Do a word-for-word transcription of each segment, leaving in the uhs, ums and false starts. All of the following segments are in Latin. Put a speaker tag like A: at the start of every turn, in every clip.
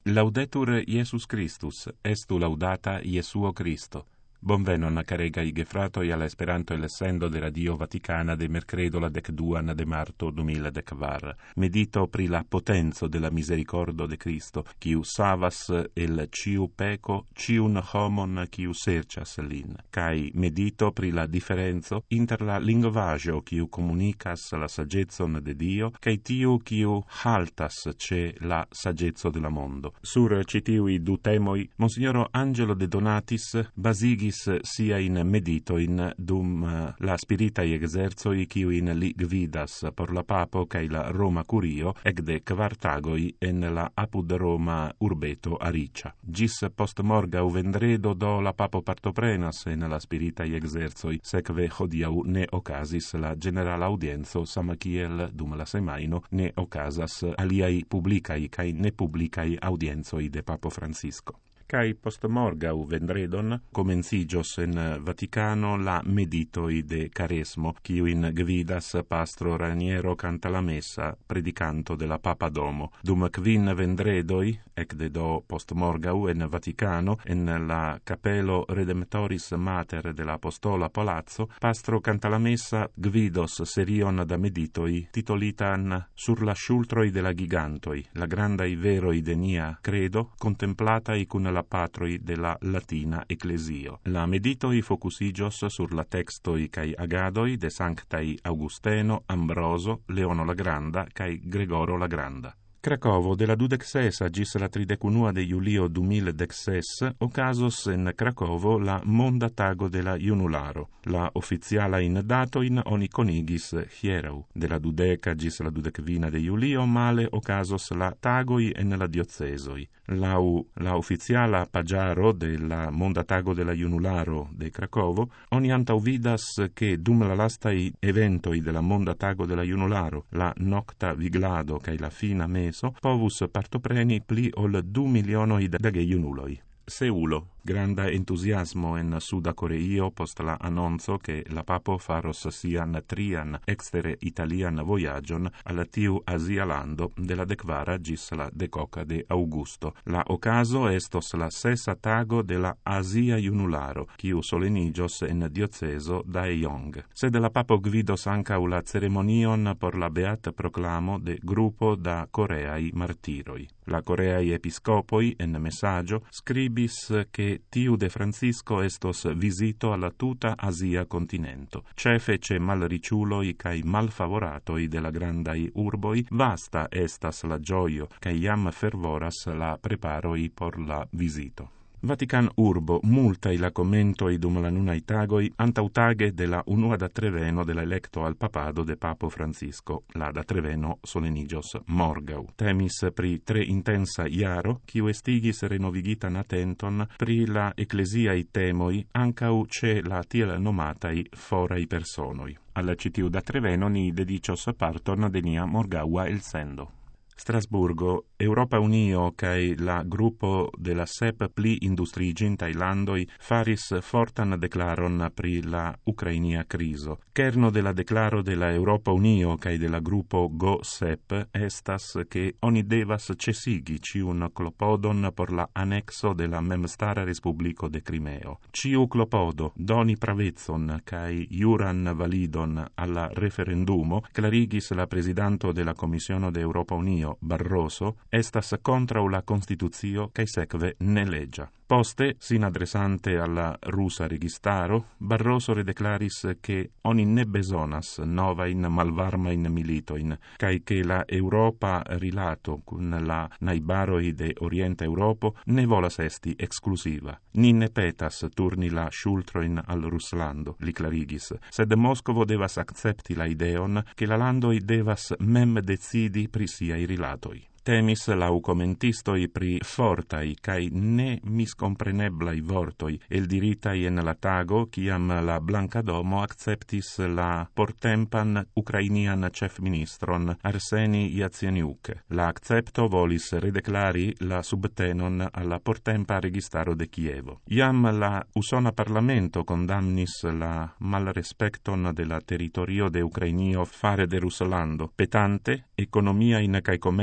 A: Laudetur Iesus Christus, estu laudata Iesuo Christo. Bonvenon caregai gefratoi alla Esperanto el sendo de Radio Vaticana de mercredo la decduan de marto duemiladekvar. Medito pri la potenzo de la misericordo de Cristo, quiu savas el ciu peco, ciun homon quiu sercias lin. Kai medito pri la differenzo inter la linguaggio quiu comunicas la saggezon de Dio, kai tiu quiu haltas ce la saggezzo de la mondo. Sur citiui du temoi, Monsignoro Angelo de Donatis basigis sia in medito in dum la spiritai exerzoi quiu in li gvidas por la papo cae la Roma curio ec de quartagoi en la apud Roma urbeto Aricia. Gis post morgau vendredo do la papo partoprenas en la spiritai exerzoi, secve hodiau ne ocasis la general audienzo sama kiel dum la semaino ne ocasas aliai publicai cae ne publicai audienzoi de Papo Francisco. Cai post morgau vendredon comencigios en Vaticano la meditoi de Caresmo, quiu in gvidas pastro Raniero canta la messa, predicanto de la Papa Domo. Dum quin vendredoi, ec de do post morgau en Vaticano, en la Capelo Redemptoris Mater de la Apostola Palazzo, pastro canta la messa gvidos serion da meditoi, titolitan Sur la sciultroi de la gigantoi, la grandai veroi de nia credo, contemplatai cun la patroi de la Latina Ecclesio. La meditoi focusigios sur la textoi cae agadoi de Sanctai Augusteno, Ambroso, Leono la Granda cae Gregoro la Granda. Cracovo de la dudexesa gis la tridecunua de Julio duemiladekses ocasos en Cracovo la Monda Tago de la Junularo. La officiala in datoin oni conigis hierau. De la dudeca gis la dudecvina de Julio male ocasos la tagoi en la diocesoi. Lau la officiala pagiaro de la Monda Tago de la Junularo de Cracovo, oni antau vidas che dum la lastai eventoi de la Monda Tago de la Junularo, la nocta viglado cae la fina mesa, povus partopreni pli ol du milionoi da geiunuloi. Seulo. Granda entusiasmo en Suda Coreio post la annonzo che la papo faros sian trian extere italian voyagion alla tiu Asia lando de la decvara gis la decoca de Augusto. La ocaso estos la sesa tago de la Asia Junularo, quiu solenigios en dioceso da Eyong. Sed la papo gvidos ancau la ceremonion por la beata proclamo de gruppo da Coreai martiroi. La Coreai episcopoi en messaggio scribis che tiu de Francisco estos visito alla tuta Asia continento. Cefe ce malriciuloi cae malfavoratoi de la grandai urboi, vasta estas la gioio, cae iam fervoras la preparoi por la visito. Vatican urbo multai la commentoi dum la nunai tagoi antautage de la unua da treveno de la electo al papado de Papo Francisco, la da treveno solenigios morgau. Temis pri tre intensa iaro, quiu estigis renovigitan attenton pri la ecclesiai temoi ancau ce la tiel nomatai forai personoi. Alla citiu da treveno ni dedicios parton de nia morgaua el sendo. Strasburgo, Europa Unio cae la gruppo de la sep pli industriigintai landoi faris fortan declaron pri la Ucrainia criso. Kerno de la declaro de la Europa Unio cae de la gruppo Go sep estas che oni devas cesigi ciun clopodon por la annexo de la memstara Respublico de Crimeo. Ciu clopodo doni pravezon cae iuran validon alla referendumo clarigis la presidanto de la Commissiono de Europa Unio Barroso estas contra la Constituzio cae sekve ne legia. Poste, sin adresante alla rusa registaro, Barroso redeclaris che oni ne besonas novain malvarmain militoin, cae che la Europa rilato cun la naibaroi de Orienta Europo ne volas esti exclusiva. Ni ne petas turni la sciultroin al Ruslando, li clarigis, sed Moscovo devas accepti la ideon che la landoi devas mem decidi pri siai rilatoi. Temis lau commentistoi pri fortai cae ne miscompreneblai vortoi el diritai en la tago ciam la Blanca Domo acceptis la portempan ucrainian cef-ministron Arseni Yatseniuk. La accepto volis redeclari la subtenon alla portempa registaro de Chievo. Iam la Usona Parlamento condamnis la malrespecton de la territorio de Ucrainio fare de Ruslando, petante economia in cae commerza in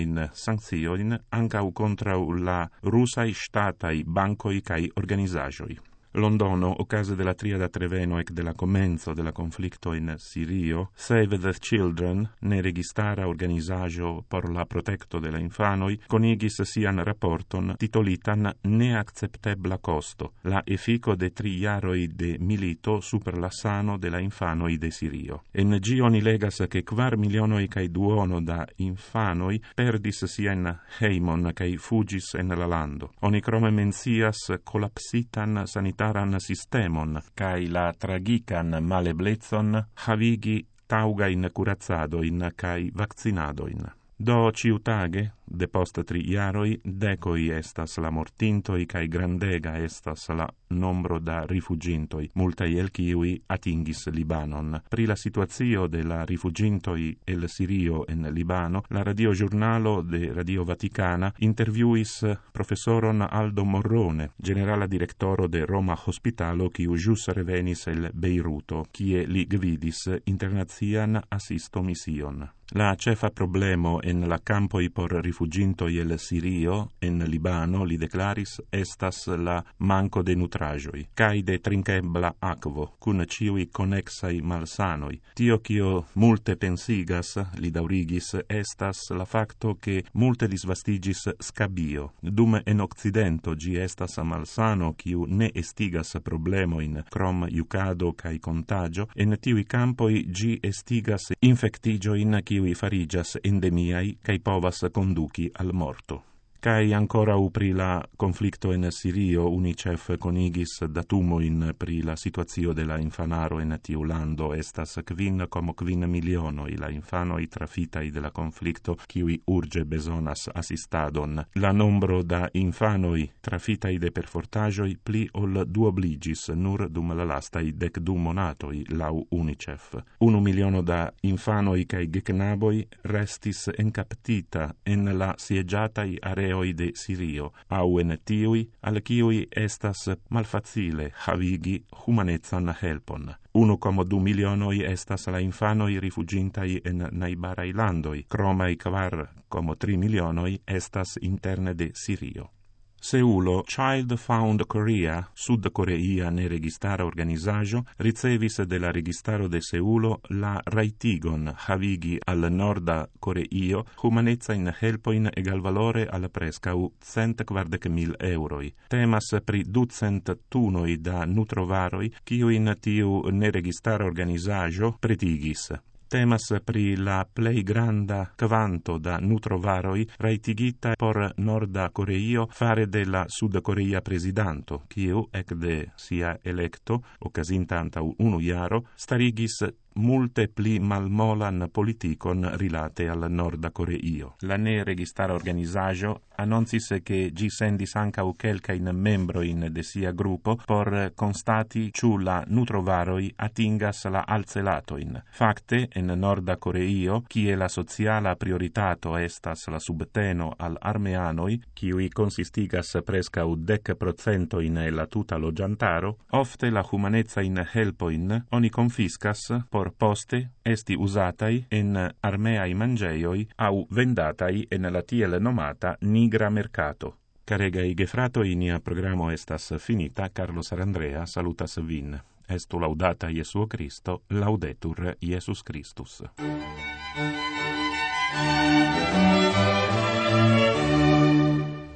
A: in sancioin ancau contra la rusai statai bancoi cae organizagioi. Londono, ocase della triada Treveno ec della comenzo della conflicto in Sirio, Save the Children, ne registara organizajo por la protecto della infanoi, conigis sian rapporton titolitan neacceptebla costo, la effico de tri jaroi de milito super la sano della infanoi de Sirio. En gi oni legas che quar milionoi cae duono da infanoi perdis sian heimon cae fugis en la lando. Oni crome mencias collapsitan sanitaria taran sistemon, cae la tragican maleblezzon havigi taugain curazzadoin cae vaccinadoin. Do ciutage, depost tri jaroi, decoi estas la mortintoi cae grandega estas la nombro da rifugintoi, multai el kiui atingis Libanon. Pri la situazio de la rifugintoi el Sirio en Libano, la radio giornalo de Radio Vaticana interviuis professoron Aldo Morrone, generala directoro de Roma Hospitalo, kiu jus revenis el Beiruto, kie li gvidis internazian assisto mission. La cefa problemo en la campoi por rifugintoi el Sirio, en Libano, li declaris, estas la manco de nutragioi, cae de trinkebla aquo, cun ciui connexai malsanoi. Tio cio multe pensigas, li daurigis, estas la facto che multe disvastigis scabio. Dum en Occidento gi estas malsano, ciu ne estigas problemoin, crom iucado cae contagio, en tiui campoi gi estigas infectigioin, kiui farigas endemiai cae povas conduci al morto. Cae ancora upri la conflicto en Sirio, UNICEF conigis datumoin pri la situazio de la infanaro en tiu lando, estas quin como quin milionoi la infanoi trafitai de la conflicto, kiui urge besonas assistadon. La nombro da infanoi trafitai de perfortagioi pli ol duobligis nur dum la lastai dec du monatoi, lau UNICEF. Unu miliono da infanoi cae geknaboi restis encaptita en la siegiatai aree de Sirio, au en tiui, al kiui estas malfacile havigi humanezan helpon. Unu como du milionoi estas la infanoi rifugintai en naibarai landoi, cromai kvar como tri milionoi estas interne de Sirio. Seulo, Child Found Korea, sud-coreia ne registara organizajo, ricevis de la registaro de Seulo la raitigon havigi al norda Coreio humanezza in helpoin egal valore al prescau cent quardec mil euroi. Temas pri ducent tunoi da nutrovaroi, kiu in tiu ne registara organizajo pretigis. Temas pri la plei granda quanto da nutrovaroi raitigita por Norda Coreio fare de la Sud Coreia presidanto, kiu ec de sia electo, ocasinta antau unu jaro, starigis multe pli malmolan politikon rilate al Norda Coreio. La ne registara organizajo annoncis che gi sendis ancau quelcain membroin de sia gruppo por constati ciu la nutrovaroi atingas la alcelatoin. Facte, en Norda Coreio, kie la sociala prioritato estas la subteno al armeanoi, kiui consistigas prescau dec procentoin e la tuta logiantaro, ofte la humanezza in helpoin oni confiscas por poste esti usatai en armeai mangeioi au vendatai en la tiel nomata nigra mercato. Caregai gefratoi, nia programo estas finita. Carlos Arandrea salutas vin. Estu laudata Iesuo Christo, laudetur Iesus Christus.